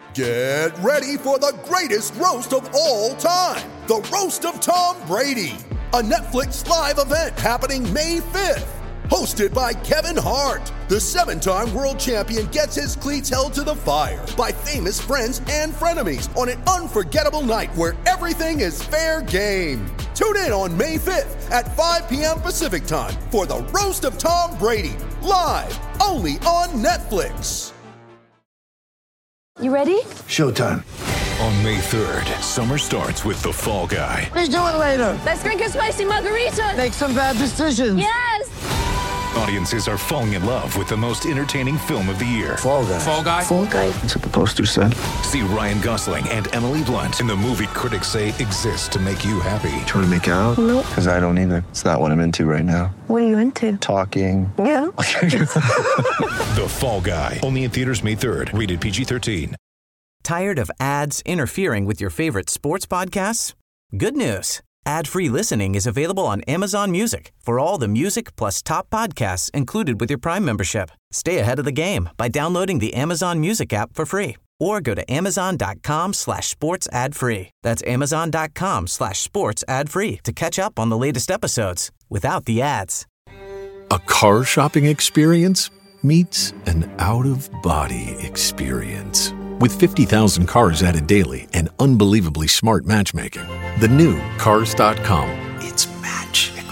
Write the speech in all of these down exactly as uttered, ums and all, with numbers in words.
Get ready for the greatest roast of all time, the Roast of Tom Brady, a Netflix live event happening May fifth. Hosted by Kevin Hart, the seven-time world champion gets his cleats held to the fire by famous friends and frenemies on an unforgettable night where everything is fair game. Tune in on May fifth at five p.m. Pacific time for the Roast of Tom Brady, live only on Netflix. You ready? Showtime. On May third, summer starts with The Fall Guy. Let's do it later. Let's drink a spicy margarita. Make some bad decisions. Yes! Audiences are falling in love with the most entertaining film of the year. Fall Guy. Fall Guy? Fall Guy. That's what the poster said. See Ryan Gosling and Emily Blunt in the movie critics say exists to make you happy. Trying to make it out? Nope. Because I don't either. It's not what I'm into right now. What are you into? Talking. Yeah. The Fall Guy. Only in theaters May third. Rated P G thirteen. Tired of ads interfering with your favorite sports podcasts? Good news. Ad-free listening is available on Amazon Music for all the music plus top podcasts included with your Prime membership. Stay ahead of the game by downloading the Amazon Music app for free or go to amazon.com slash sports ad free. That's amazon.com slash sports ad free to catch up on the latest episodes without the ads. A car shopping experience meets an out-of-body experience. With fifty thousand cars added daily and unbelievably smart matchmaking, the new Cars dot com. It's magical.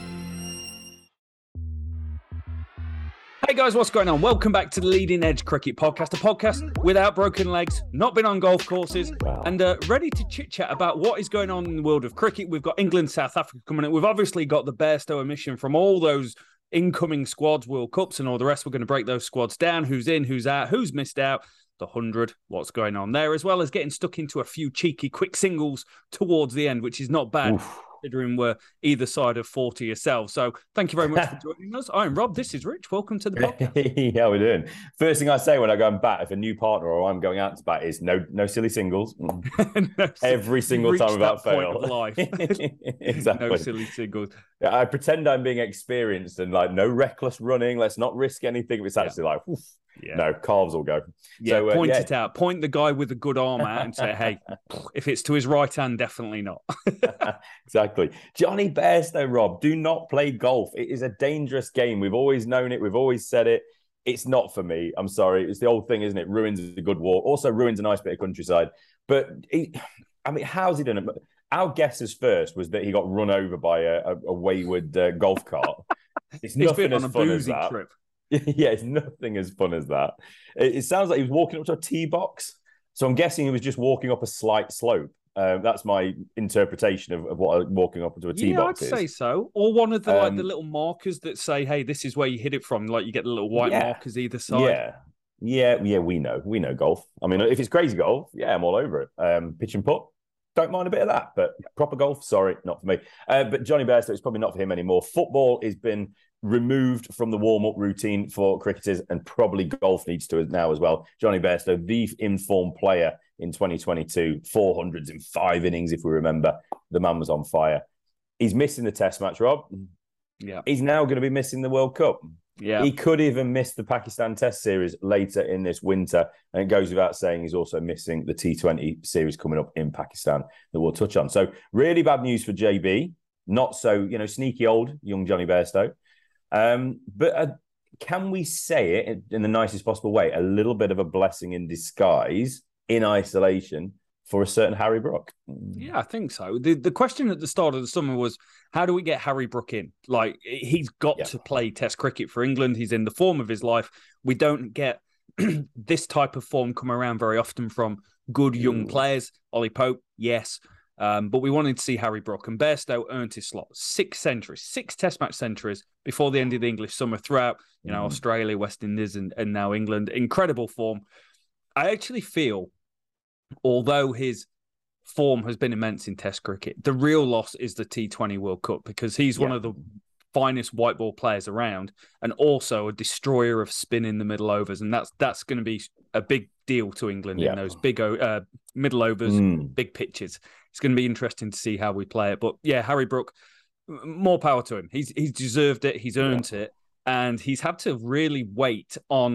Hey guys, what's going on? Welcome back to the Leading Edge Cricket Podcast, a podcast without broken legs, not been on golf courses, wow. and uh, ready to chit-chat about what is going on in the world of cricket. We've got England, South Africa coming in. We've obviously got the Bairstow omission from all those incoming squads, World Cups and all the rest. We're going to break those squads down, who's in, who's out, who's missed out, the hundred, what's going on there, as well as getting stuck into a few cheeky quick singles towards the end, which is not bad, Oof. considering we're either side of forty yourself. So thank you very much for joining us. I'm Rob, this is Rich. Welcome to the podcast. How we doing? First thing I say when I go and bat, if a new partner or I'm going out to bat, is no no silly singles. no, Every single time without fail. Life. Exactly. No silly singles. I pretend I'm being experienced and like no reckless running. Let's not risk anything. It's actually yeah. like, oof, yeah. no, calves will go. Yeah, so, uh, point yeah. it out. Point the guy with the good arm out and say, hey, if it's to his right hand, definitely not. Exactly. Johnny Bairstow, Rob, do not play golf. It is a dangerous game. We've always known it. We've always said it. It's not for me. I'm sorry. It's the old thing, isn't it? Ruins a good walk. Also ruins a nice bit of countryside. But, he, I mean, how's he done it? Our guesses first was that he got run over by a, a, a wayward uh, golf cart. It's nothing as fun as that. Trip. Yeah, it's nothing as fun as that. It, it sounds like he was walking up to a tee box. So I'm guessing he was just walking up a slight slope. Uh, that's my interpretation of, of what walking up into a tee yeah, box I'd is. say so. Or one of the um, like the little markers that say, hey, this is where you hit it from. Like you get the little white yeah, markers either side. Yeah. Yeah, yeah, we know. We know golf. I mean, if it's crazy golf, yeah, I'm all over it. Um, pitch and putt. Don't mind a bit of that, but proper golf, sorry, not for me. Uh, but Johnny Bairstow, it's probably not for him anymore. Football has been removed from the warm-up routine for cricketers, and probably golf needs to now as well. Johnny Bairstow, the informed player in twenty twenty-two, four hundreds in five innings, if we remember. The man was on fire. He's missing the Test match, Rob. Yeah. He's now going to be missing the World Cup. Yeah. He could even miss the Pakistan Test series later in this winter. And it goes without saying he's also missing the T twenty series coming up in Pakistan that we'll touch on. So really bad news for J B. Not so, you know, sneaky old young Johnny Bairstow. Um, but uh, can we say it in the nicest possible way? A little bit of a blessing in disguise in isolation for a certain Harry Brook. Yeah, I think so. The the question at the start of the summer was, how do we get Harry Brook in? Like, he's got yeah. to play Test cricket for England. He's in the form of his life. We don't get this type of form come around very often from good young Ooh. players. Ollie Pope, yes. Um, but we wanted to see Harry Brook, and Bairstow earned his slot. Six centuries, six Test match centuries before the end of the English summer throughout, you know, mm. Australia, West Indies, and, and now England. Incredible form. I actually feel, although his form has been immense in Test cricket, the real loss is the T twenty World Cup, because he's yeah. one of the finest white ball players around, and also a destroyer of spin in the middle overs, and that's that's going to be a big deal to England yeah. in those big uh, middle overs, mm. big pitches. It's going to be interesting to see how we play it. But yeah, Harry Brook, more power to him. He's he's deserved it. He's earned yeah. it, and he's had to really wait on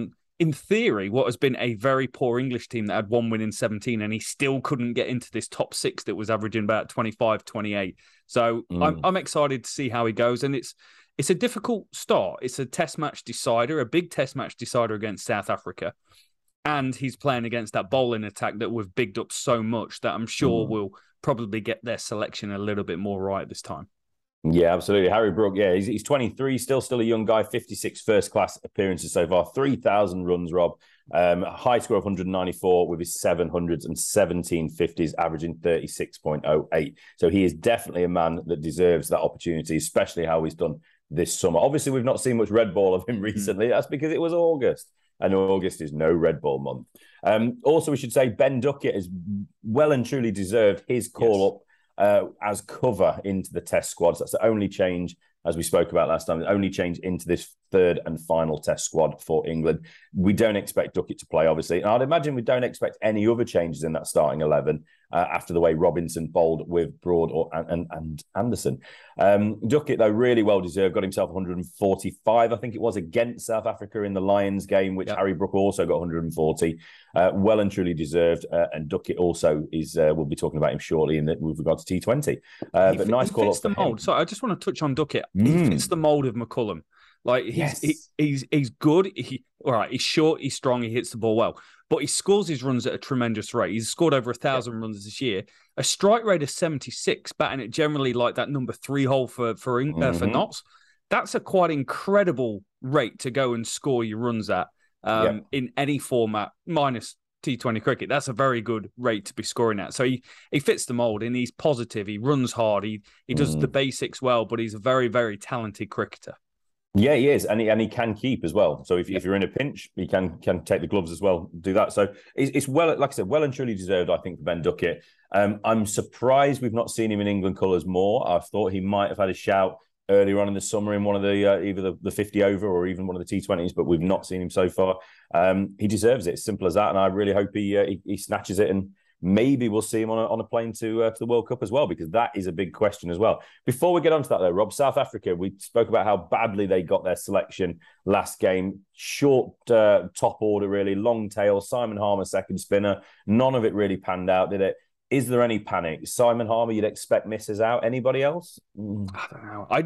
in theory, what has been a very poor English team that had one win in seventeen, and he still couldn't get into this top six that was averaging about twenty-five, twenty-eight. So mm. I'm, I'm excited to see how he goes. And it's it's a difficult start. It's a test match decider, a big test match decider against South Africa. And he's playing against that bowling attack that we've bigged up so much that I'm sure mm. will probably get their selection a little bit more right this time. Yeah, absolutely. Harry Brook, yeah, he's, he's twenty-three, still still a young guy, fifty-six first-class appearances so far, three thousand runs, Rob, um, a high score of one hundred ninety-four with his seven hundreds and seventeen fifties, averaging thirty-six point oh eight. So he is definitely a man that deserves that opportunity, especially how he's done this summer. Obviously, we've not seen much red ball of him recently. Mm. That's because it was August, and August is no red ball month. Um, also, we should say Ben Duckett has well and truly deserved his call-up. Yes. Uh, as cover into the test squads. That's the only change, as we spoke about last time, the only change into this third and final test squad for England. We don't expect Duckett to play, obviously. And I'd imagine we don't expect any other changes in that starting eleven uh, after the way Robinson bowled with Broad or and, and Anderson. Um, Duckett, though, really well deserved, got himself one hundred forty-five, I think it was, against South Africa in the Lions game, which yep. Harry Brook also got one hundred forty. Uh, well and truly deserved. Uh, and Duckett also is, uh, we'll be talking about him shortly in the, with regard to T twenty. Uh, but nice call up the mold. So I just want to touch on Duckett. Mm. He fits the mold of McCullum. Like he's yes. he, he's he's good. He all right. He's short. He's strong. He hits the ball well. But he scores his runs at a tremendous rate. He's scored over a thousand yeah. runs this year. A strike rate of seventy-six, batting it generally like that number three hole for for uh, mm-hmm. for Notts. That's a quite incredible rate to go and score your runs at um, yeah. in any format, minus T twenty cricket. That's a very good rate to be scoring at. So he, he fits the mold, and he's positive. He runs hard. He he does mm. the basics well, but he's a very, very talented cricketer. Yeah, he is, and he and he can keep as well. So if, yep. if you're in a pinch, he can can take the gloves as well, do that. So it's, it's well, like I said, well and truly deserved, I think, for Ben Duckett. Um, I'm surprised we've not seen him in England colours more. I thought he might have had a shout earlier on in the summer in one of the uh, either the, the fifty over or even one of the T twenties, but we've not seen him so far. Um, he deserves it, simple as that, and I really hope he uh, he, he snatches it, and maybe we'll see him on a, on a plane to uh, to the World Cup as well, because that is a big question as well. Before we get onto that, though, Rob, South Africa, we spoke about how badly they got their selection last game. Short uh, top order, really, long tail. Simon Harmer, second spinner. None of it really panned out, did it? Is there any panic? Simon Harmer, you'd expect misses out. Anybody else? Mm. I don't know. I,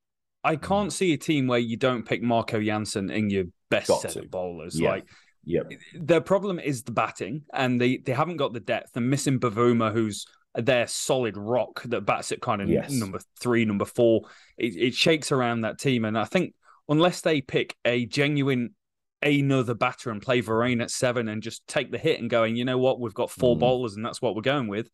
I can't see a team where you don't pick Marco Jansen in your best got set to. of bowlers. Yeah. Like, Yep. Their problem is the batting, and they, they haven't got the depth. They're missing Bavuma, who's their solid rock that bats at kind of yes. number three, number four. It, it shakes around that team. And I think unless they pick a genuine another batter and play Varane at seven and just take the hit and going, you know what, we've got four mm. bowlers and that's what we're going with,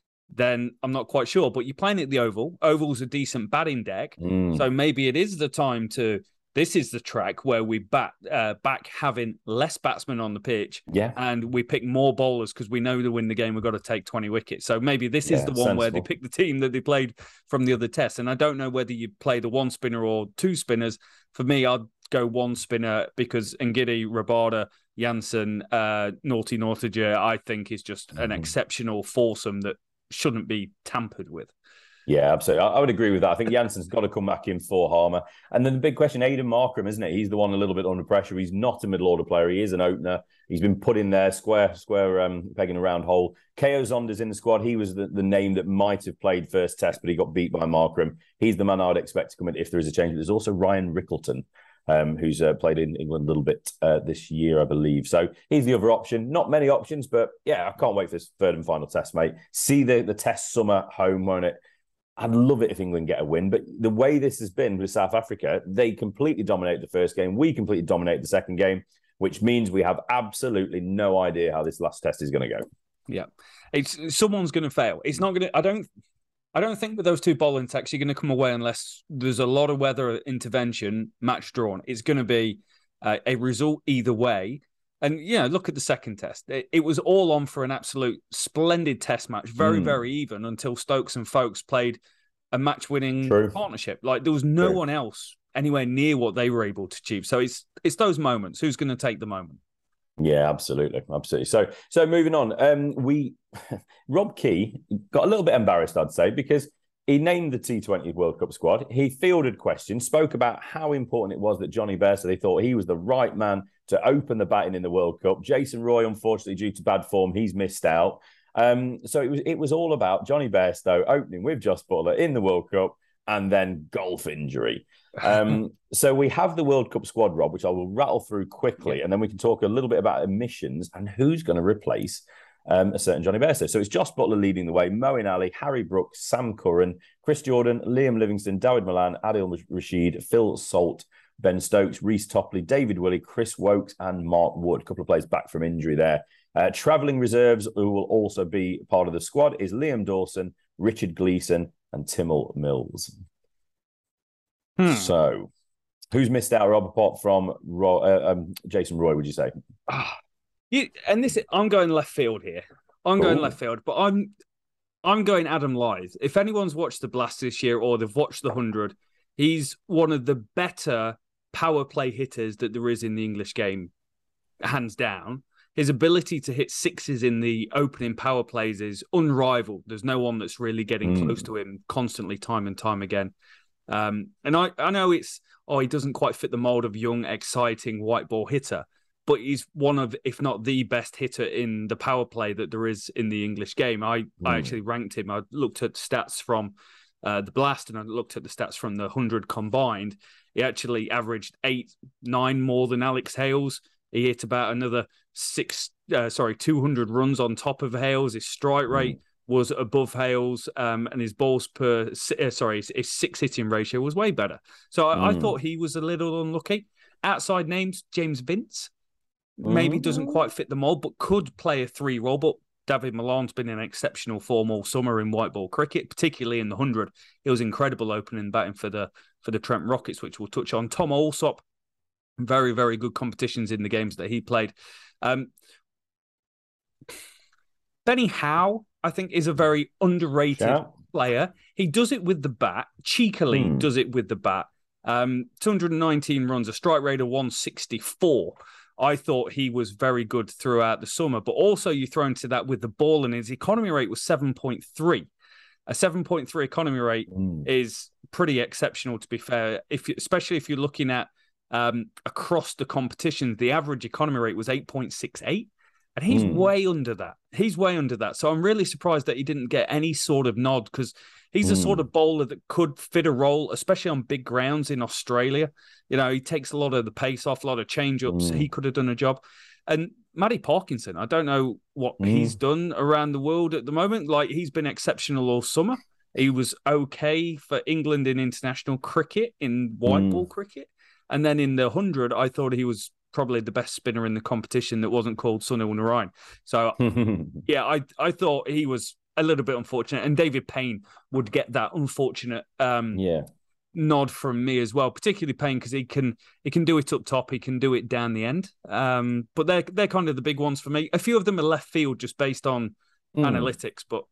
then I'm not quite sure. But you're playing at the Oval. Oval's a decent batting deck. Mm. So maybe it is the time to... This is the track where we bat uh, back having less batsmen on the pitch, yeah, and we pick more bowlers because we know to win the game we've got to take twenty wickets. So maybe this yeah, is the one sensible. where they pick the team that they played from the other test. And I don't know whether you play the one spinner or two spinners. For me, I'd go one spinner because Ngidi, Rabada, Jansen, uh, Naughty Nautija, I think is just mm. an exceptional foursome that shouldn't be tampered with. Yeah, absolutely. I would agree with that. I think Jansen's got to come back in for Harmer. And then the big question, Aidan Markram, isn't it? He's the one a little bit under pressure. He's not a middle order player. He is an opener. He's been put in there, square, square um, peg in a round hole. K O Zonder's in the squad. He was the, the name that might have played first test, but he got beat by Markram. He's the man I'd expect to come in if there is a change. There's also Ryan Rickleton, um, who's uh, played in England a little bit uh, this year, I believe. So he's the other option. Not many options, but yeah, I can't wait for this third and final test, mate. See the, the test summer home, won't it? I'd love it if England get a win, but the way this has been with South Africa, they completely dominated the first game. We completely dominated the second game, which means we have absolutely no idea how this last test is going to go. Yeah, it's someone's going to fail. It's not going to. I don't. I don't think with those two bowling attacks you're going to come away unless there's a lot of weather intervention, match drawn. It's going to be uh, a result either way. And, you know, look at the second test. It, it was all on for an absolute splendid test match, very, mm. very even, until Stokes and Folkes played a match-winning True. partnership. Like, there was no True. one else anywhere near what they were able to achieve. So it's it's those moments. Who's going to take the moment? Yeah, absolutely. Absolutely. So, so moving on, um, we Rob Key got a little bit embarrassed, I'd say, because he named the T twenty World Cup squad. He fielded questions, spoke about how important it was that Johnny Bairstow, they thought he was the right man to open the batting in the World Cup. Jason Roy, unfortunately, due to bad form, he's missed out. Um, so it was it was all about Johnny Bairstow opening with Jos Buttler in the World Cup and then golf injury. Um, so we have the World Cup squad, Rob, which I will rattle through quickly, and then we can talk a little bit about omissions and who's going to replace um, a certain Johnny Bairstow. So it's Jos Buttler leading the way, Moeen Ali, Harry Brooks, Sam Curran, Chris Jordan, Liam Livingston, Dawid Malan, Adil Rashid, Phil Salt, Ben Stokes, Reece Topley, David Willey, Chris Wokes, and Mark Wood. A couple of players back from injury there. Uh, travelling reserves, who will also be part of the squad, is Liam Dawson, Richard Gleeson, and Timmel Mills. Hmm. So, who's missed out, Rob, apart from Roy, uh, um, Jason Roy, would you say? Ah, you, and this, I'm going left field here. I'm going Ooh. left field, but I'm I'm going Adam Lyth. If anyone's watched the Blast this year or they've watched the one hundred, he's one of the better power play hitters that there is in the English game, hands down. His ability to hit sixes in the opening power plays is unrivaled. There's no one that's really getting mm. close to him constantly, time and time again. Um, and I, I know it's, oh, he doesn't quite fit the mold of young, exciting white ball hitter, but he's one of, if not the best hitter in the power play that there is in the English game. I, mm. I actually ranked him. I looked at stats from uh, the Blast and I looked at the stats from the one hundred combined. He actually averaged eight, nine more than Alex Hales. He hit about another six, uh, sorry, two hundred runs on top of Hales. His strike rate mm. was above Hales, um, and his balls per, uh, sorry, his, his six hitting ratio was way better. So I, mm. I thought he was a little unlucky. Outside names, James Vince, maybe mm. doesn't quite fit the mold, but could play a three role. But Dawid Malan's been in exceptional form all summer in white ball cricket, particularly in the one hundred. He was incredible opening batting for the for the Trent Rockets, which we'll touch on. Tom Alsop, very, very good competitions in the games that he played. Um, Benny Howe, I think, is a very underrated yeah. player. He does it with the bat, cheekily mm. does it with the bat. Um, two hundred nineteen runs, a strike rate of one sixty-four. I thought he was very good throughout the summer, but also you throw into that with the ball, and his economy rate was seven point three. A seven point three economy rate mm. is pretty exceptional, to be fair, if you, especially if you're looking at um, across the competitions. The average economy rate was eight point six eight. And he's mm. way under that. He's way under that. So I'm really surprised that he didn't get any sort of nod, because he's mm. a sort of bowler that could fit a role, especially on big grounds in Australia. You know, he takes a lot of the pace off, a lot of change-ups. Mm. He could have done a job. And Matty Parkinson, I don't know what mm. he's done around the world at the moment. Like, he's been exceptional all summer. He was okay for England in international cricket, in white mm. ball cricket. And then in the one hundred, I thought he was probably the best spinner in the competition that wasn't called Sunil Narine. So, yeah, I I thought he was a little bit unfortunate. And David Payne would get that unfortunate um, yeah. nod from me as well, particularly Payne, because he can he can do it up top, he can do it down the end. Um, but they're, they're kind of the big ones for me. A few of them are left field just based on mm. analytics. But,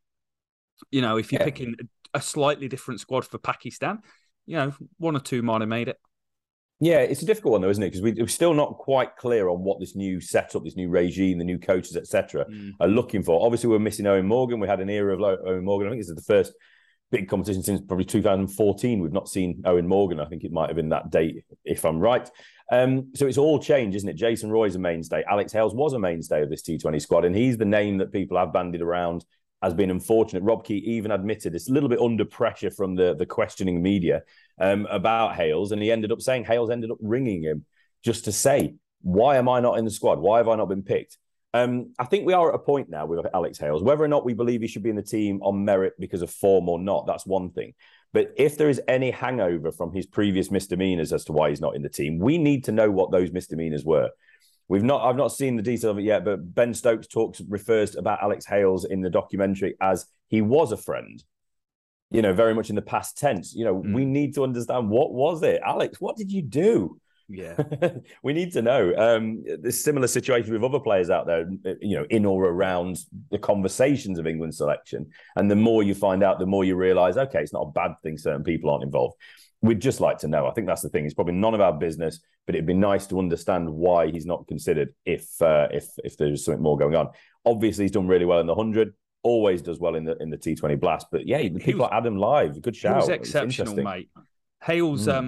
you know, if you're yeah. picking a slightly different squad for Pakistan, you know, one or two might have made it. Yeah, it's a difficult one, though, isn't it? Because we, we're still not quite clear on what this new setup, this new regime, the new coaches, et cetera, mm. are looking for. Obviously, we're missing Eoin Morgan. We had an era of Eoin Morgan. I think this is the first big competition since probably two thousand fourteen. We've not seen Eoin Morgan. I think it might have been that date, if I'm right. Um, so it's all changed, isn't it? Jason Roy's a mainstay. Alex Hales was a mainstay of this T twenty squad, and he's the name that people have bandied around has been unfortunate. Rob Key even admitted it's a little bit under pressure from the, the questioning media um, about Hales, and he ended up saying Hales ended up ringing him just to say, why am I not in the squad? Why have I not been picked? Um, I think we are at a point now with Alex Hales, whether or not we believe he should be in the team on merit because of form or not, that's one thing. But if there is any hangover from his previous misdemeanors as to why he's not in the team, we need to know what those misdemeanors were. We've not, I've not seen the detail of it yet, but Ben Stokes talks, refers about Alex Hales in the documentary as he was a friend, you know, very much in the past tense. You know, mm. we need to understand, what was it? Alex, what did you do? Yeah. We need to know. Um, there's similar situations with other players out there, you know, in or around the conversations of England selection. And the more you find out, the more you realise, okay, it's not a bad thing certain people aren't involved. We'd just like to know. I think that's the thing. It's probably none of our business, but it'd be nice to understand why he's not considered if uh, if if there's something more going on. Obviously, he's done really well in the one hundred. Always does well in the in the T twenty Blast. But yeah, the people was, like Adam Lyth, good shout. He was exceptional, mate. Hales, mm. um,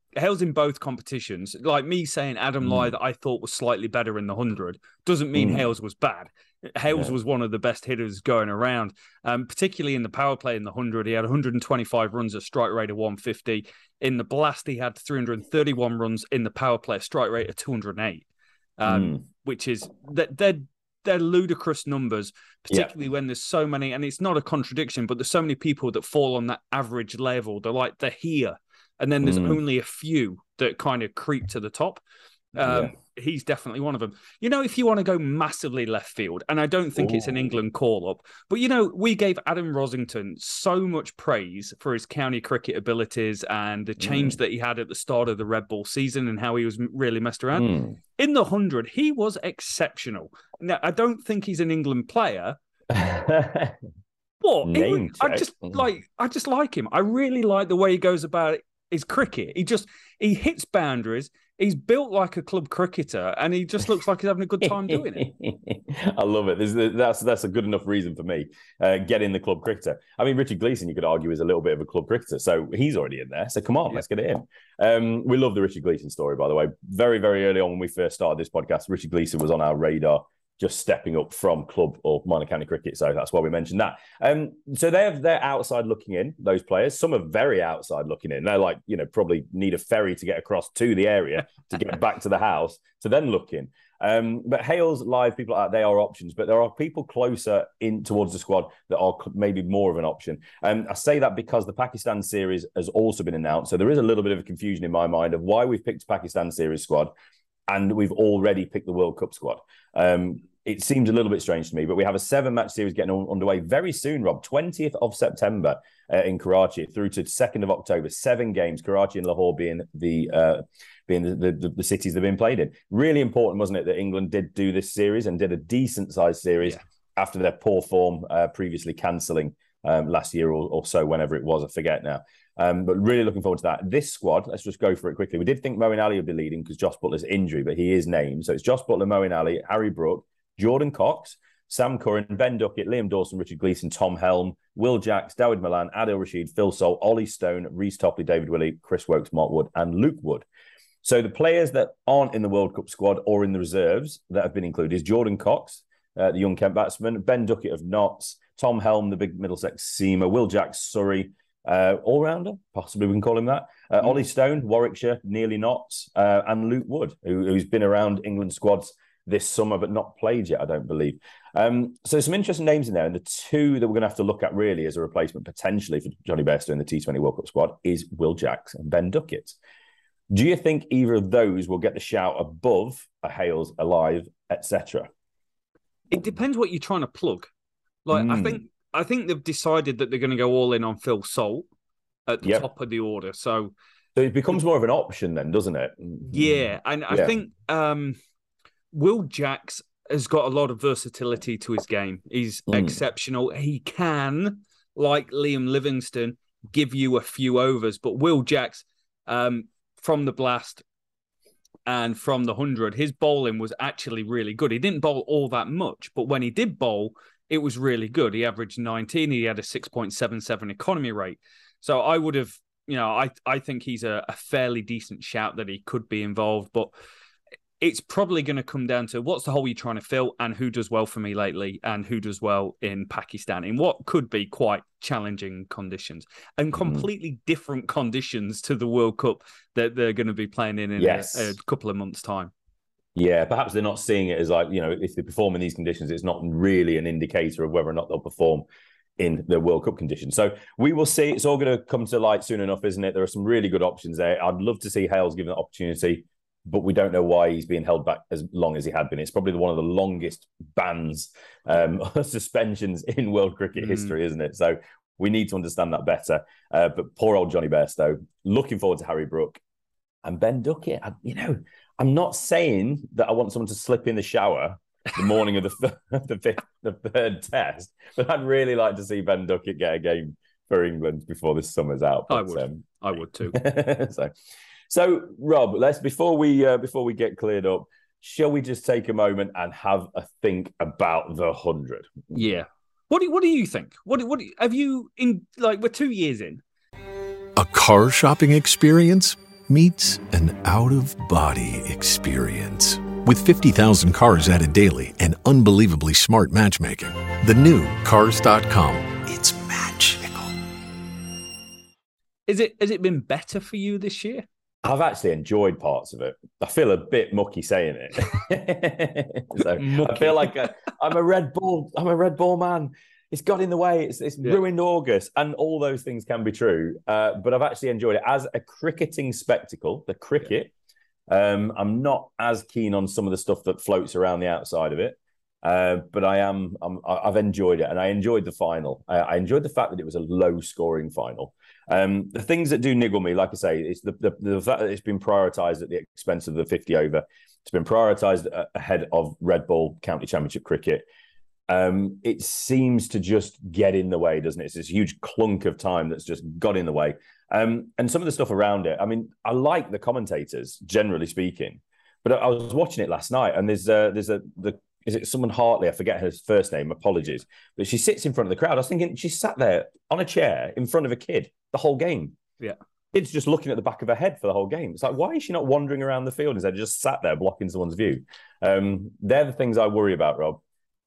Hales in both competitions. Like me saying Adam Mm. Lyth, I thought was slightly better in the hundred, doesn't mean Mm. Hales was bad. Hales Yeah. was one of the best hitters going around, um, particularly in the power play in the hundred. He had one hundred twenty-five runs at strike rate of one fifty. In the blast, he had three hundred thirty-one runs in the power play, strike rate of two hundred eight, um, Mm. which is that they're they're ludicrous numbers, particularly Yeah. when there's so many. And it's not a contradiction, but there's so many people that fall on that average level. They're like they're here, and then there's Mm. only a few that kind of creep to the top. Um, Yeah. He's definitely one of them. You know, if you want to go massively left field, and I don't think it's an Ooh. England call-up, but, you know, we gave Adam Rosington so much praise for his county cricket abilities and the change Mm. that he had at the start of the Red Bull season and how he was really messed around. Mm. In the hundred, he was exceptional. Now, I don't think he's an England player, but he Name would- I check. just Mm. like I just like him. I really like the way he goes about his cricket. He just he hits boundaries. He's built like a club cricketer, and he just looks like he's having a good time doing it. I love it. There's, that's that's a good enough reason for me. Uh, get in the club cricketer. I mean, Richard Gleeson, you could argue, is a little bit of a club cricketer, so he's already in there. So come on, Yeah. let's get it in. Um, we love the Richard Gleeson story, by the way. Very, very early on when we first started this podcast, Richard Gleeson was on our radar, just stepping up from club or minor county cricket. So that's why we mentioned that. Um, so they're they're outside looking in, those players. Some are very outside looking in. They're like, you know, probably need a ferry to get across to the area to get back to the house to then look in. Um, but Hales, Live, people like that, they are options, but there are people closer in towards the squad that are maybe more of an option. And um, I say that because the Pakistan series has also been announced. So there is a little bit of a confusion in my mind of why we've picked Pakistan series squad and we've already picked the World Cup squad. Um, It seems a little bit strange to me, but we have a seven-match series getting underway very soon, Rob. twentieth of September uh, in Karachi through to second of October. Seven games, Karachi and Lahore being the uh, being the, the, the cities they've been played in. Really important, wasn't it, that England did do this series and did a decent-sized series yeah. after their poor form uh, previously cancelling um, last year or, or so, whenever it was. I forget now. Um, but really looking forward to that. This squad, let's just go for it quickly. We did think Moeen Ali would be leading because Josh Butler's injury, but he is named. So it's Josh Butler, Moeen Ali, Harry Brook, Jordan Cox, Sam Curran, Ben Duckett, Liam Dawson, Richard Gleeson, Tom Helm, Will Jacks, Dawid Malan, Adil Rashid, Phil Salt, Ollie Stone, Reece Topley, David Willey, Chris Wokes, Mark Wood, and Luke Wood. So the players that aren't in the World Cup squad or in the reserves that have been included is Jordan Cox, uh, the young Kent batsman, Ben Duckett of Notts, Tom Helm, the big Middlesex seamer, Will Jacks, Surrey, uh, all-rounder, possibly we can call him that, uh, mm. Ollie Stone, Warwickshire, nearly Notts, uh, and Luke Wood, who, who's been around England squads this summer, but not played yet, I don't believe. Um, so some interesting names in there. And the two that we're going to have to look at really as a replacement potentially for Johnny Bairstow in the T twenty World Cup squad is Will Jacks and Ben Duckett. Do you think either of those will get the shout above a Hales, Alive, et cetera? It depends what you're trying to plug. Like, mm. I think I think they've decided that they're going to go all in on Phil Salt at the yep. top of the order. So, so it becomes more of an option then, doesn't it? Yeah. And I yeah. think... Um, Will Jacks has got a lot of versatility to his game. He's mm. exceptional. He can, like Liam Livingstone, give you a few overs. But Will Jacks, um, from the blast and from the hundred, his bowling was actually really good. He didn't bowl all that much, but when he did bowl, it was really good. He averaged nineteen. He had a six point seven seven economy rate. So I would have, you know, I, I think he's a, a fairly decent shout that he could be involved. But it's probably going to come down to what's the hole you're trying to fill and who does well for me lately and who does well in Pakistan in what could be quite challenging conditions and completely mm. different conditions to the World Cup that they're going to be playing in in yes. a, a couple of months' time. Yeah, perhaps they're not seeing it as like, you know, if they perform in these conditions, it's not really an indicator of whether or not they'll perform in the World Cup conditions. So we will see. It's all going to come to light soon enough, isn't it? There are some really good options there. I'd love to see Hales given the opportunity, but we don't know why he's being held back as long as he had been. It's probably one of the longest bans, um, suspensions in world cricket mm. history, isn't it? So we need to understand that better. Uh, but poor old Johnny Bairstow, looking forward to Harry Brook and Ben Duckett. I, you know, I'm not saying that I want someone to slip in the shower the morning of the, the, fifth, the third test, but I'd really like to see Ben Duckett get a game for England before this summer's out. But, I would. Um, I would too. so... So, Rob, let's before we uh, before we get cleared up, shall we just take a moment and have a think about the hundred? Yeah. What do What do you think? What What have you in? Like, we're two years in. A car shopping experience meets an out-of-body experience. With fifty thousand cars added daily and unbelievably smart matchmaking, the new Cars dot com, it's magical. Is it, has it been better for you this year? I've actually enjoyed parts of it. I feel a bit mucky saying it. so mucky. I feel like a, I'm a Red Bull. I'm a Red Bull man. It's got in the way. It's, it's yeah. ruined August, and all those things can be true. Uh, but I've actually enjoyed it as a cricketing spectacle. The cricket. Yeah. Um, I'm not as keen on some of the stuff that floats around the outside of it, uh, but I am. I'm, I've enjoyed it, and I enjoyed the final. I, I enjoyed the fact that it was a low-scoring final. Um, the things that do niggle me, like I say, it's the, the, the fact that it's been prioritised at the expense of the fifty over. It's been prioritised ahead of Red Bull County Championship cricket. Um, it seems to just get in the way, doesn't it? It's this huge clunk of time that's just got in the way. Um, and some of the stuff around it, I mean, I like the commentators, generally speaking, but I, I was watching it last night, and there's a, there's a the is it someone Hartley? I forget her first name. Apologies, but she sits in front of the crowd. I was thinking she sat there on a chair in front of a kid the whole game. Yeah, kid's just looking at the back of her head for the whole game. It's like, why is she not wandering around the field instead of just sat there blocking someone's view? Um, they're the things I worry about, Rob.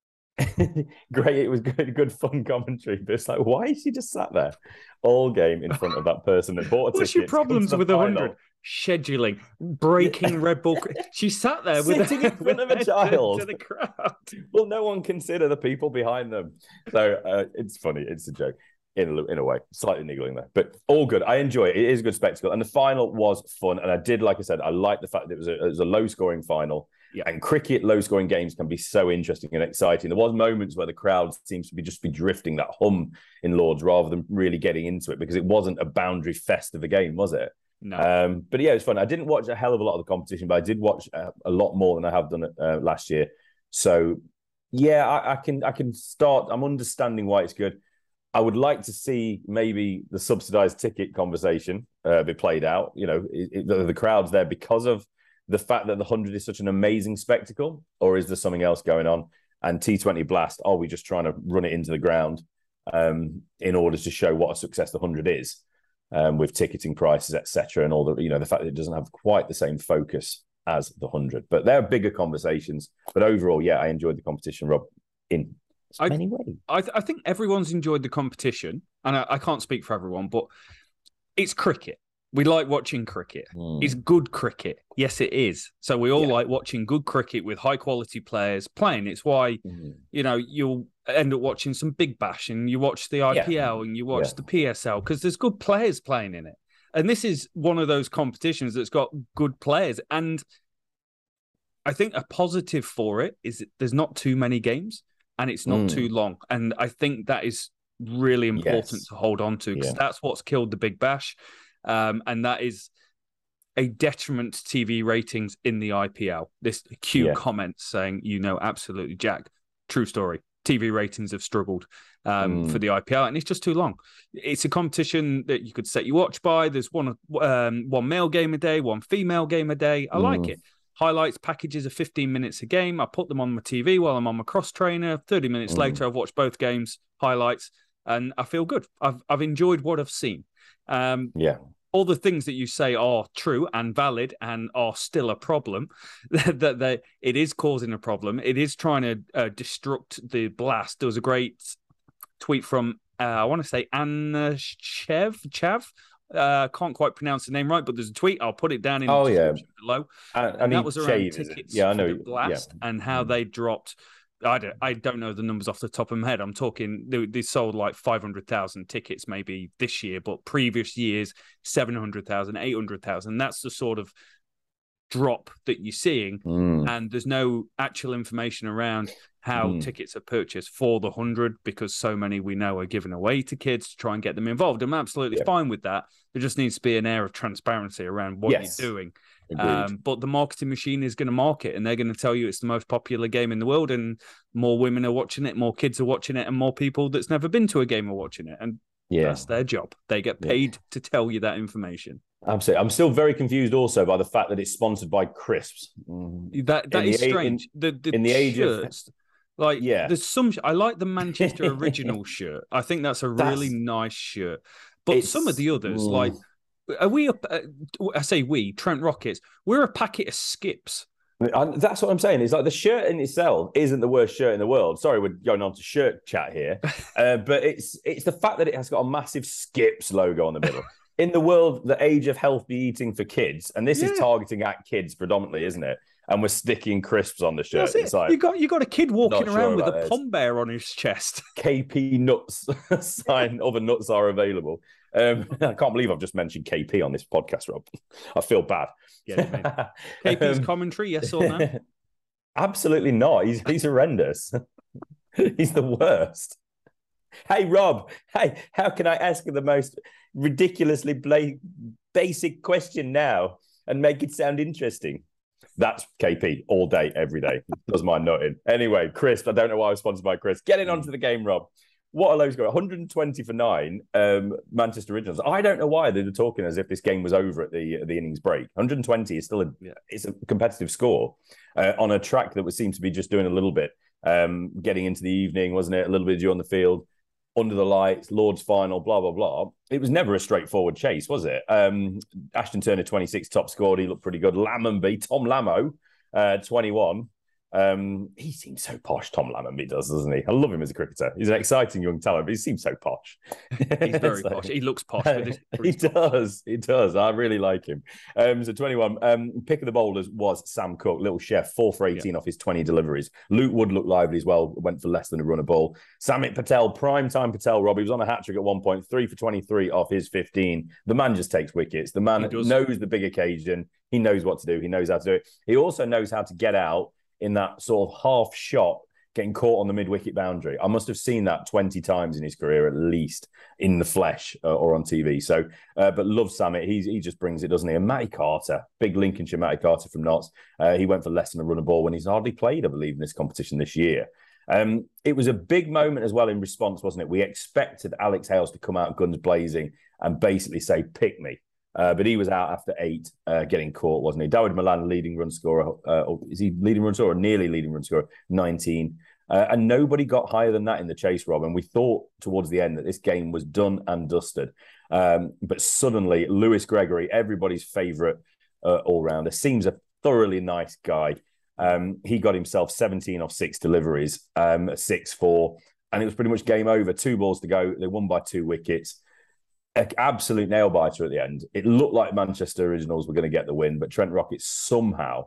Great, it was good, good fun commentary, but it's like, why is she just sat there all game in front of that person that bought a What's ticket? What's your problems with a hundred? Scheduling, breaking Red Bull. She sat there with sitting a, in front of a child to the crowd. Will no one consider the people behind them? So uh, it's funny. It's a joke in a, in a way, slightly niggling there, but all good. I enjoy it. It is a good spectacle, and the final was fun. And I did, like I said, I like the fact that it was a, it was a low scoring final. Yeah. And cricket, low-scoring games can be so interesting and exciting. There was moments where the crowd seems to be just be drifting that hum in Lords rather than really getting into it, because it wasn't a boundary fest of a game, was it? No. Um, but yeah, it was fun. I didn't watch a hell of a lot of the competition, but I did watch a, a lot more than I have done uh, last year. So yeah, I, I can I can start. I'm understanding why it's good. I would like to see maybe the subsidised ticket conversation uh, be played out. You know, it, it, the, the crowd's there because of the fact that the hundred is such an amazing spectacle, or is there something else going on? And T twenty Blast, are we just trying to run it into the ground um, in order to show what a success the hundred is, um, with ticketing prices, et cetera, and all the, you know, the fact that it doesn't have quite the same focus as the hundred. But they're bigger conversations. But overall, yeah, I enjoyed the competition, Rob, in I, many ways. I, th- I think everyone's enjoyed the competition, and I, I can't speak for everyone, but it's cricket. We like watching cricket. Mm. It's good cricket. Yes, it is. So we all yeah. like watching good cricket with high quality players playing. It's why, mm-hmm. you know, you'll end up watching some Big Bash, and you watch the I P L yeah. and you watch yeah. the P S L, because there's good players playing in it. And this is one of those competitions that's got good players. And I think a positive for it is that there's not too many games and it's not mm. too long. And I think that is really important yes. to hold on to, because yeah. that's what's killed the Big Bash. Um, and that is a detriment to T V ratings in the I P L. This cute yeah. comment saying, you know, absolutely, Jack, true story. T V ratings have struggled um, mm. for the I P L, and it's just too long. It's a competition that you could set your watch by. There's one um, one male game a day, one female game a day. I mm. like it. Highlights packages are fifteen minutes a game. I put them on my T V while I'm on my cross trainer. thirty minutes mm. later, I've watched both games, highlights, and I feel good. I've I've enjoyed what I've seen. Um, yeah. All the things that you say are true and valid and are still a problem, that they, it is causing a problem. It is trying to uh, destruct the Blast. There was a great tweet from, uh, I want to say, Anna Chev, Chav. I uh, can't quite pronounce the name right, but there's a tweet. I'll put it down in oh, the description yeah. below. I, I and that was around Shave, tickets yeah, I know. for the Blast yeah. and how they dropped. I don't, I don't know the numbers off the top of my head. I'm talking, they, they sold like five hundred thousand tickets maybe this year, but previous years, seven hundred thousand, eight hundred thousand. That's the sort of drop that you're seeing. Mm. And there's no actual information around how mm. tickets are purchased for the one hundred, because so many we know are given away to kids to try and get them involved. I'm absolutely yeah. fine with that. There just needs to be an air of transparency around what yes. you're doing. Um, but the marketing machine is going to market, and they're going to tell you it's the most popular game in the world, and more women are watching it, more kids are watching it, and more people that's never been to a game are watching it. And yeah. that's their job. They get paid yeah. to tell you that information. Absolutely. I'm still very confused also by the fact that it's sponsored by Crisps. That that in is strange. In, the, the in the age shirts, of like yeah. there's some. I like the Manchester Original shirt. I think that's a really that's, nice shirt. But some of the others, mm. like are we? A, uh, I say we, Trent Rockets. We're a packet of skips. And that's what I'm saying. It's like the shirt in itself isn't the worst shirt in the world. Sorry, we're going on to shirt chat here, uh, but it's it's the fact that it has got a massive Skips logo on the middle. In the world, the age of healthy eating for kids, and this yeah. is targeting at kids predominantly, isn't it? And we're sticking crisps on the shirt. It's like, you got you got a kid walking around sure with a this. pom bear on his chest. K P nuts sign. Other nuts are available. Um, I can't believe I've just mentioned K P on this podcast, Rob. I feel bad. Yeah, K P's um, commentary, yes or no? Absolutely not. He's he's horrendous. He's the worst. Hey, Rob. Hey, how can I ask the most ridiculously bla- basic question now and make it sound interesting? That's K P all day, every day. Does my nutting. Anyway, Chris, I don't know why I was sponsored by Chris. Getting on to the game, Rob. What a low score. one hundred twenty for nine, um, Manchester Originals. I don't know why they were talking as if this game was over at the at the innings break. one hundred twenty is still a, yeah. it's a competitive score uh, on a track that would seem to be just doing a little bit, um, getting into the evening, wasn't it? A little bit of dew on the field, under the lights, Lord's final, blah, blah, blah. It was never a straightforward chase, was it? Um, Ashton Turner, twenty-six, top scored. He looked pretty good. Lammonby, Tom Lamo, uh, twenty-one. Um, he seems so posh, Tom Lammonby does, doesn't he? I love him as a cricketer. He's an exciting young talent, but he seems so posh. He's very so, posh. He looks posh. But he does. He does. I really like him. Um, so twenty-one. Um, pick of the bowlers was Sam Cook, little chef, four for eighteen yeah. off his twenty deliveries. Luke Wood looked lively as well, went for less than a run a ball. Samit Patel, prime time Patel, Rob. He was on a hat trick at one point, three for twenty-three off his fifteen. The man just takes wickets. The man knows the big occasion. He knows what to do. He knows how to do it. He also knows how to get out in that sort of half shot, getting caught on the mid-wicket boundary. I must have seen that twenty times in his career, at least, in the flesh uh, or on T V. So, uh, but love Samit. He's, he just brings it, doesn't he? And Matty Carter, big Lincolnshire Matty Carter from Notts. Uh, he went for less than a run of ball when he's hardly played, I believe, in this competition this year. Um, it was a big moment as well in response, wasn't it? We expected Alex Hales to come out guns blazing and basically say, pick me. Uh, but he was out after eight, uh, getting caught, wasn't he? Dawid Malan, leading run scorer. Uh, or is he leading run scorer or nearly leading run scorer? nineteen. Uh, and nobody got higher than that in the chase, Rob. And we thought towards the end that this game was done and dusted. Um, but suddenly, Lewis Gregory, everybody's favourite uh, all-rounder, seems a thoroughly nice guy. Um, he got himself seventeen off six deliveries, um, six four. And it was pretty much game over. Two balls to go. They won by two wickets. An absolute nail biter at the end. It looked like Manchester Originals were going to get the win, but Trent Rockets somehow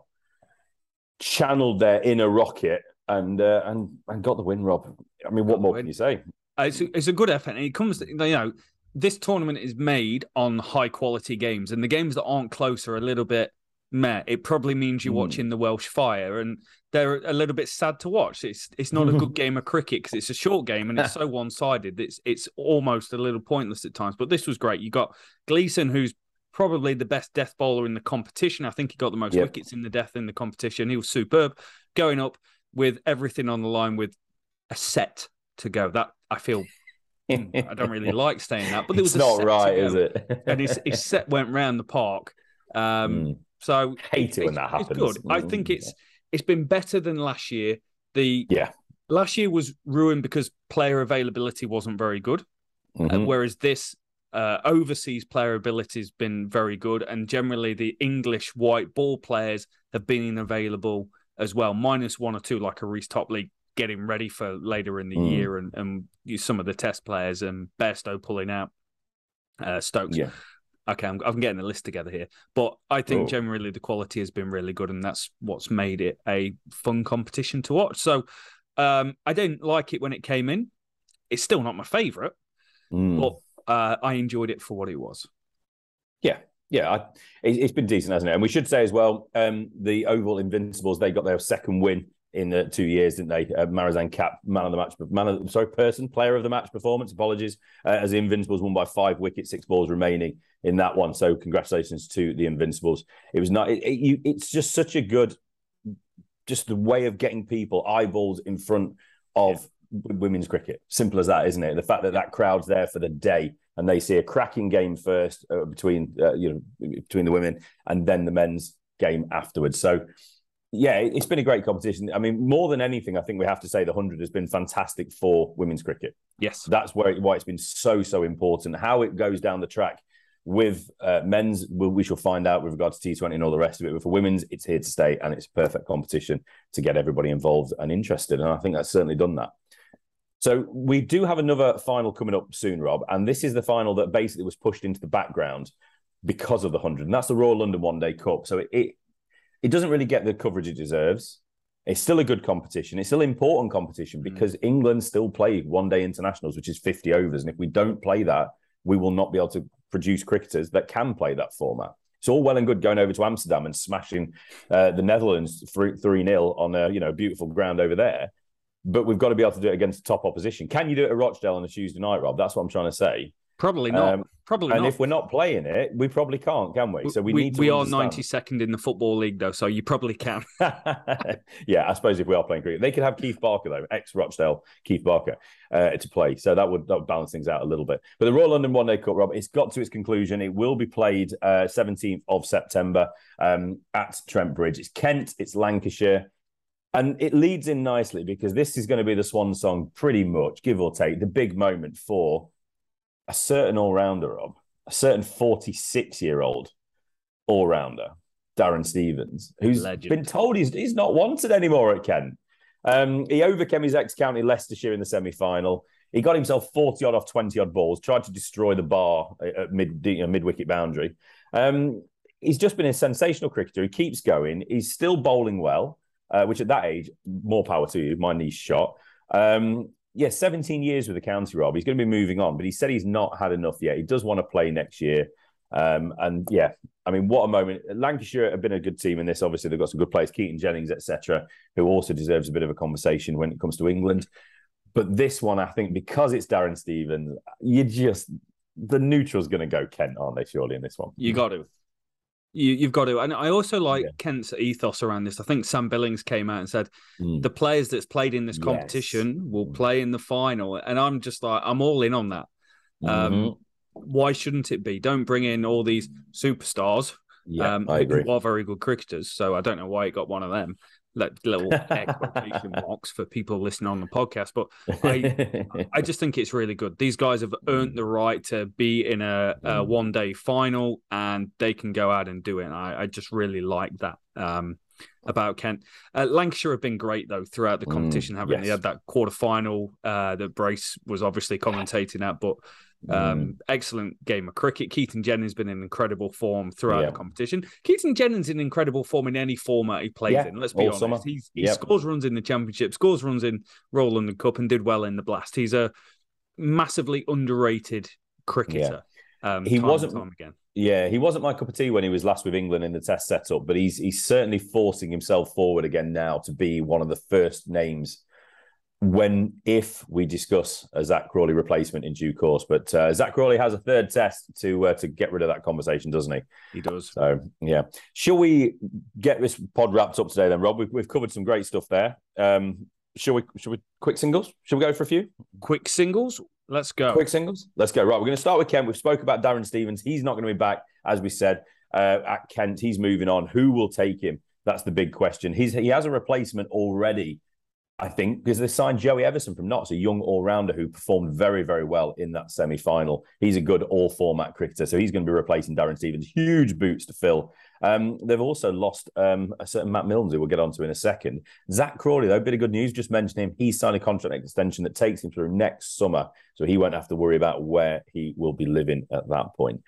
channeled their inner rocket and uh, and and got the win, Rob. I mean, what more can you say? Uh, it's, a, it's a good effort. And it comes, you know, this tournament is made on high quality games, and the games that aren't close are a little bit meh. It probably means you're mm. watching the Welsh Fire, and they're a little bit sad to watch. It's it's not a good game of cricket because it's a short game and it's so one-sided. It's it's almost a little pointless at times. But this was great. You got Gleeson, who's probably the best death bowler in the competition. I think he got the most yep. wickets in the death in the competition. He was superb, going up with everything on the line with a set to go. That I feel. I don't really like saying that, but there was it's a not set right, is it? And his, his set went round the park. Um, mm. So hate it when that happens. It's good. I think it's it's been better than last year. The yeah last year was ruined because player availability wasn't very good, mm-hmm. uh, whereas this uh, overseas player ability has been very good, and generally the English white ball players have been available as well, minus one or two like a Reece Topley getting ready for later in the mm. year, and and some of the test players and Bairstow pulling out uh, Stokes. Yeah. Okay, I'm, I'm getting a list together here. But I think oh. generally the quality has been really good, and that's what's made it a fun competition to watch. So um, I didn't like it when it came in. It's still not my favourite, mm. but uh, I enjoyed it for what it was. Yeah, yeah. I, it, it's been decent, hasn't it? And we should say as well, um, the Oval Invincibles, they got their second win in uh, two years, didn't they? Uh, Marizan Cap, man of the match, man of, sorry, person, player of the match performance, apologies, uh, as the Invincibles won by five wickets, six balls remaining in that one. So congratulations to the Invincibles. It was not, it, it, you, it's just such a good, just the way of getting people eyeballs in front of yeah. women's cricket. Simple as that, isn't it? The fact that that crowd's there for the day and they see a cracking game first uh, between, uh, you know, between the women and then the men's game afterwards. So, yeah, it's been a great competition. I mean, more than anything, I think we have to say the one hundred has been fantastic for women's cricket. Yes. That's where why it's been so, so important. How it goes down the track With uh, men's, we, we shall find out with regard to T twenty and all the rest of it. But for women's, it's here to stay, and it's a perfect competition to get everybody involved and interested. And I think that's certainly done that. So we do have another final coming up soon, Rob, and this is the final that basically was pushed into the background because of the one hundred, and that's the Royal London One Day Cup. So it, it it doesn't really get the coverage it deserves. It's still a good competition. It's still important competition because mm. England still play one-day internationals, which is fifty overs, and if we don't play that, we will not be able to produce cricketers that can play that format. It's all well and good going over to Amsterdam and smashing uh, the Netherlands three nil on a you know beautiful ground over there. But we've got to be able to do it against top opposition. Can you do it at Rochdale on a Tuesday night, Rob? That's what I'm trying to say. Probably not. Um, probably and not. And if we're not playing it, we probably can't, can we? So we, we need to We understand. are ninety-second in the Football League, though, so you probably can. Yeah, I suppose if we are playing cricket. They could have Keith Barker, though, ex-Rochdale Keith Barker, uh, to play. So that would, that would balance things out a little bit. But the Royal London One Day Cup, Rob, it's got to its conclusion. It will be played uh, seventeenth of September um, at Trent Bridge. It's Kent, it's Lancashire. And it leads in nicely because this is going to be the swan song pretty much, give or take, the big moment for a certain all-rounder, Rob, a certain forty-six-year-old all-rounder, Darren Stevens, who's Legend. been told he's, he's not wanted anymore at Kent. Um, he overcame his ex-county Leicestershire in the semi-final. He got himself forty-odd off twenty-odd balls, tried to destroy the bar at mid, you know, mid-wicket boundary. Um, he's just been a sensational cricketer. He keeps going. He's still bowling well. Uh, which at that age, more power to you, my niche shot. Um, yeah, seventeen years with the county, Rob. He's going to be moving on, but he said he's not had enough yet. He does want to play next year. Um, and yeah, I mean, what a moment. Lancashire have been a good team in this. Obviously, they've got some good players, Keaton Jennings, et cetera, who also deserves a bit of a conversation when it comes to England. But this one, I think, because it's Darren Stevens, you just, the neutral's going to go Kent, aren't they, surely, in this one? You got to. You, you've got to. And I also like yeah. Kent's ethos around this. I think Sam Billings came out and said, mm. the players that's played in this competition yes. will play in the final. And I'm just like, I'm all in on that. Mm-hmm. Um, why shouldn't it be? Don't bring in all these superstars. Yeah, um, I agree. Who are very good cricketers. So I don't know why he got one of them. Like little quotation marks for people listening on the podcast, but I, I just think it's really good. These guys have earned the right to be in a, a one-day final, and they can go out and do it. And I, I just really like that um, about Kent. Uh, Lancashire have been great though throughout the competition. Mm, haven't yes. they? Had that quarter-final uh, that Brace was obviously commentating at, but. Um, mm. Excellent game of cricket. Keaton Jennings has been in incredible form throughout yeah. the competition. Keaton Jennings in incredible form in any format he plays yeah. in. Let's be All honest. Summer. He's, he yep. scores runs in the Championship, scores runs in Royal London Cup, and did well in the Blast. He's a massively underrated cricketer. Yeah. Um, he time wasn't. And time again. Yeah, he wasn't my cup of tea when he was last with England in the Test setup, but he's he's certainly forcing himself forward again now to be one of the first names. When, if we discuss a Zach Crawley replacement in due course. But uh, Zach Crawley has a third test to uh, to get rid of that conversation, doesn't he? He does. So, yeah. Shall we get this pod wrapped up today then, Rob? We've, we've covered some great stuff there. Um, shall we, shall we, quick singles? Shall we go for a few? Quick singles? Let's go. Quick singles? Let's go. Right, we're going to start with Kent. We've spoke about Darren Stevens. He's not going to be back, as we said, uh, at Kent. He's moving on. Who will take him? That's the big question. He's He has a replacement already, I think, because they signed Joey Everson from Notts, a young all-rounder who performed very, very well in that semi-final. He's a good all-format cricketer, so he's going to be replacing Darren Stevens. Huge boots to fill. Um, they've also lost um, a certain Matt Milnes, who we'll get onto in a second. Zach Crawley, though, a bit of good news. Just mentioned him. He's signed a contract extension that takes him through next summer, so he won't have to worry about where he will be living at that point.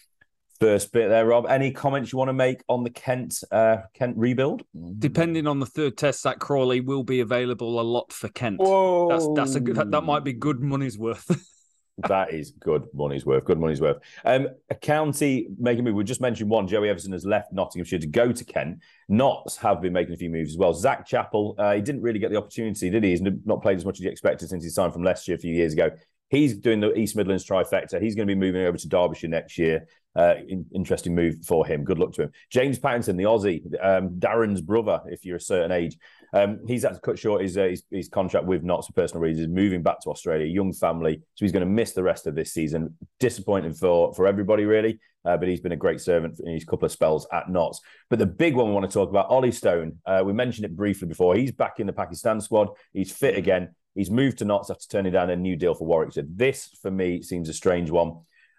First bit there, Rob. Any comments you want to make on the Kent uh, Kent rebuild? Depending on the third test, Zach Crawley will be available a lot for Kent. Whoa. That's that's a good, that, that might be good money's worth. That is good money's worth. Good money's worth. Um, a county making a move. We just mentioned one. Joey Everson has left Nottinghamshire to go to Kent. Notts have been making a few moves as well. Zach Chappell, uh, he didn't really get the opportunity, did he? He's not played as much as he expected since he signed from Leicestershire a few years ago. He's doing the East Midlands trifecta. He's going to be moving over to Derbyshire next year. Uh, in, interesting move for him. Good luck to him. James Pattinson, the Aussie, um, Darren's brother, if you're a certain age. Um, he's had to cut short his, uh, his his contract with Notts for personal reasons, moving back to Australia, young family. So he's going to miss the rest of this season. Disappointing for, for everybody, really. Uh, but he's been a great servant in his couple of spells at Notts. But the big one we want to talk about, Ollie Stone. Uh, we mentioned it briefly before. He's back in the Pakistan squad. He's fit again. He's moved to Notts after turning down a new deal for Warwickshire. This, for me, seems a strange one.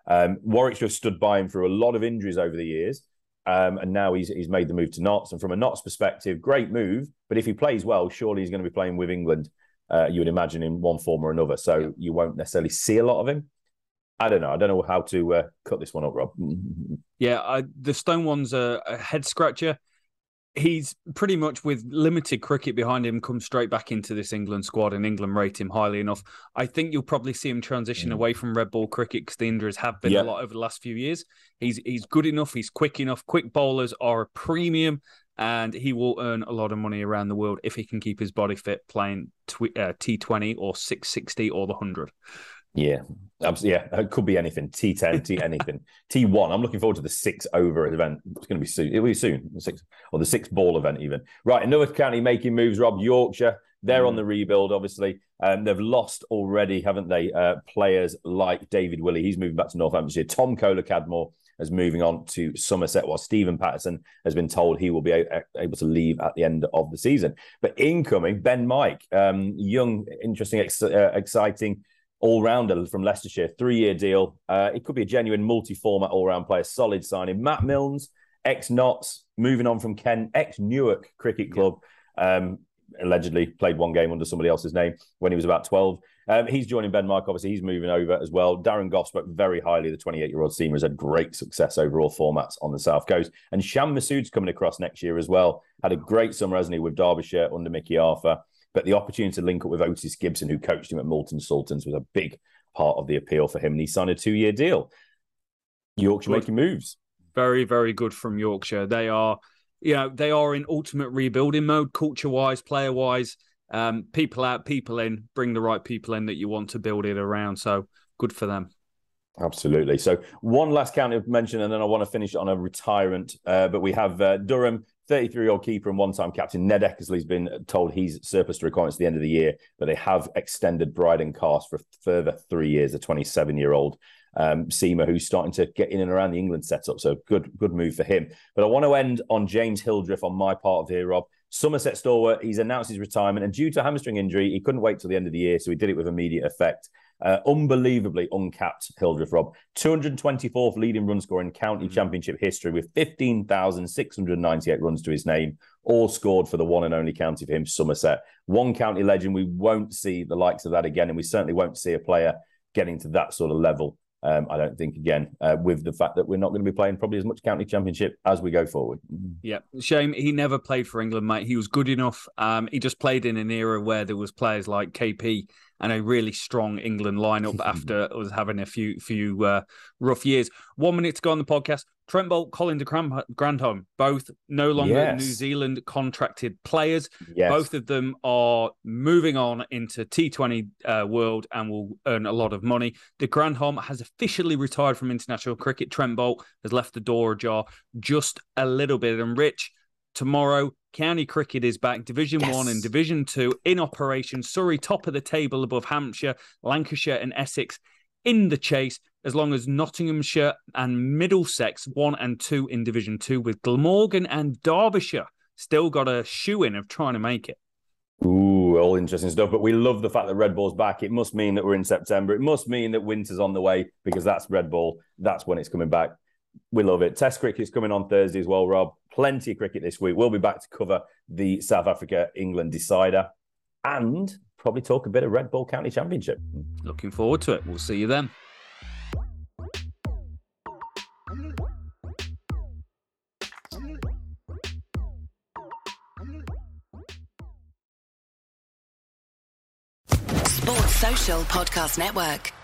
Um, Warwickshire stood by him through a lot of injuries over the years. Um, and now he's he's made the move to Notts. And from a Notts perspective, great move. But if he plays well, surely he's going to be playing with England, uh, you would imagine, in one form or another. So yeah. you won't necessarily see a lot of him. I don't know. I don't know how to uh, cut this one up, Rob. Yeah, I, the Stone one's a, a head scratcher. He's pretty much, with limited cricket behind him, come straight back into this England squad, and England rate him highly enough. I think you'll probably see him transition mm. away from red ball cricket because the injuries have been yeah. a lot over the last few years. He's he's good enough. He's quick enough. Quick bowlers are a premium, and he will earn a lot of money around the world if he can keep his body fit playing tw- uh, T twenty or six sixty or the one hundred. Yeah, absolutely. Yeah, it could be anything. T ten, T anything. T one. I'm looking forward to the six over event. It's going to be soon. It'll be soon. The six or the six ball event even. Right, another county making moves. Rob, Yorkshire. They're mm. on the rebuild. Obviously, um, they've lost already, haven't they? Uh, players like David Willey. He's moving back to Northamptonshire. Tom Kohler-Cadmore is moving on to Somerset, while Stephen Patterson has been told he will be a- able to leave at the end of the season. But incoming, Ben Mike, um, young, interesting, ex- uh, exciting. all-rounder from Leicestershire, three-year deal. Uh, it could be a genuine multi-format all-round player, solid signing. Matt Milnes, ex-Notts, moving on from Kent, ex-Newark Cricket Club, yeah. um, allegedly played one game under somebody else's name when he was about twelve. Um, he's joining Ben Mike, obviously. He's moving over as well. Darren Goff spoke very highly. The twenty-eight-year-old seamer has had great success over all formats on the South Coast. And Sham Masood's coming across next year as well. Had a great summer, hasn't he, with Derbyshire under Mickey Arthur. But the opportunity to link up with Otis Gibson, who coached him at Moulton Sultans, was a big part of the appeal for him. And he signed a two-year deal. Yorkshire good. making moves. Very, very good from Yorkshire. They are, you know, they are in ultimate rebuilding mode, culture-wise, player-wise. Um, people out, people in. Bring the right people in that you want to build it around. So good for them. Absolutely. So one last county to mention, and then I want to finish on a retirement. Uh, but we have uh, Durham. thirty-three-year-old keeper and one-time captain Ned Eckersley's been told he's surplus to requirements at the end of the year, but they have extended Bryden Cast for a further three years, a twenty-seven-year-old um, seamer who's starting to get in and around the England setup. So good good move for him. But I want to end on James Hildreth on my part of here, Rob. Somerset stalwart, he's announced his retirement, and due to a hamstring injury, he couldn't wait till the end of the year, so he did it with immediate effect. Uh, unbelievably uncapped Hildreth, Rob. two hundred twenty-fourth leading run scorer in county championship history with fifteen thousand six hundred ninety-eight runs to his name, all scored for the one and only county for him, Somerset. One county legend. We won't see the likes of that again, and we certainly won't see a player getting to that sort of level. Um, I don't think, again, uh, with the fact that we're not going to be playing probably as much county championship as we go forward. Yeah, shame he never played for England, mate. He was good enough. Um, he just played in an era where there was players like K P and a really strong England lineup after was having a few few uh, rough years. One minute to go on the podcast. Trent Boult, Colin de Grandhomme, both no longer yes. New Zealand contracted players. Yes. Both of them are moving on into T twenty uh, world and will earn a lot of money. De Grandhomme has officially retired from international cricket. Trent Boult has left the door ajar just a little bit. And Rich, tomorrow, county cricket is back. Division yes. one and Division two in operation. Surrey top of the table above Hampshire, Lancashire and Essex in the chase, as long as Nottinghamshire and Middlesex one and two in Division two, with Glamorgan and Derbyshire still got a shoe-in of trying to make it. Ooh, all interesting stuff. But we love the fact that Red Ball's back. It must mean that we're in September. It must mean that winter's on the way, because that's Red Ball. That's when it's coming back. We love it. Test cricket's coming on Thursday as well, Rob. Plenty of cricket this week. We'll be back to cover the South Africa-England decider and probably talk a bit of Red Ball County Championship. Looking forward to it. We'll see you then. Sports Social Podcast Network.